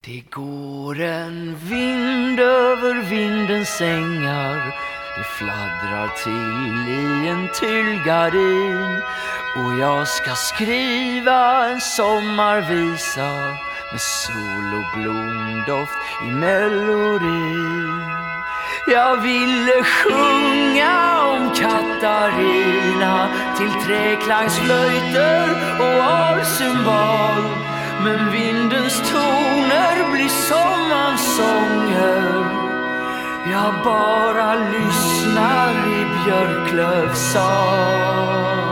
Det går en vind över vindens ängar. Det fladdrar till i en tyllgardin. Och jag ska skriva en sommarvisa med sol och blomdoft i melodin. Jag ville sjunga om Katarina till träklangsflöjter och alcymbal. Men vindens toner blir sommarsånger. Jag bara lyssnar i björklövsal.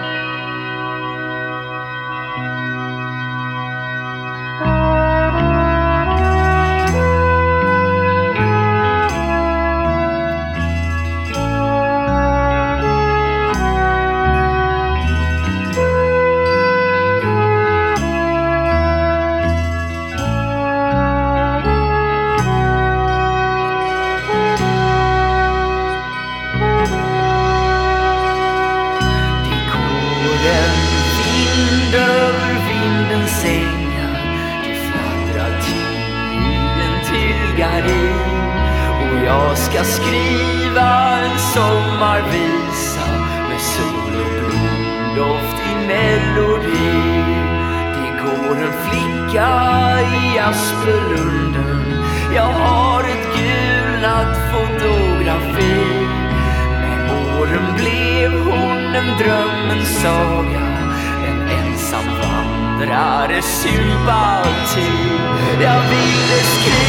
Över vindens ängar, det fladdrar till i en tyllgardin. Och jag ska skriva en sommarvisa med sol och blomdoft i melodin. Det går en flicka i Aspelunden. Jag har ett gulnat fotografi. Med åren blev hon en drömmens saga, en ensam vandrare sympati. Jag ville skriva